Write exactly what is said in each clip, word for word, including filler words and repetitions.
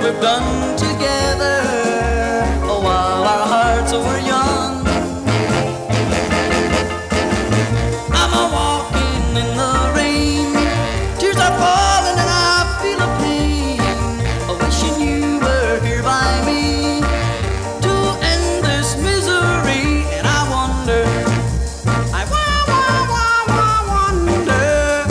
we've done together, oh, while our hearts were young. I'm a walking in the rain, tears are falling and I feel a pain, oh, wishing you were here by me to end this misery. And I wonder, I wa- wa- wa- wa- wonder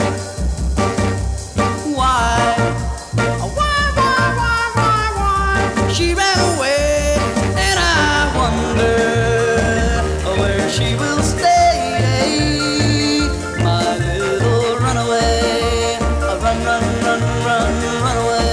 why, oh, why, why, why, why, why she ran away. And I wonder where she will stay, my little runaway. Run, run, run, run, run away.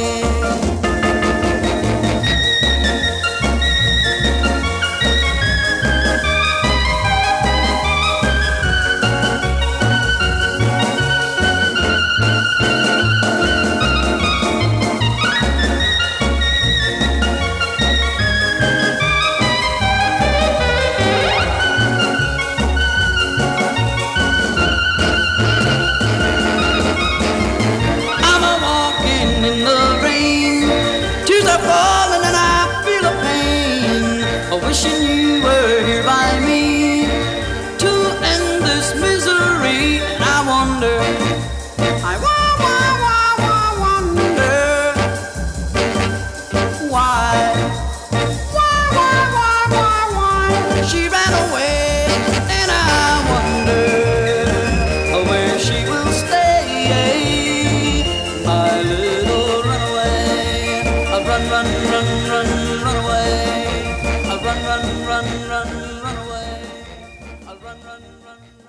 I'm a walking in the rain, tears are falling and I feel a pain, oh, wishing you were here by me to end this misery. And I wonder, I wa- wa- wa- wa- wonder why, why, why, why, why, why she ran away. And I wonder where she will stay, my little runaway. Run, run, run, run, run away. Run, run, run, run, run away. Run, run, run.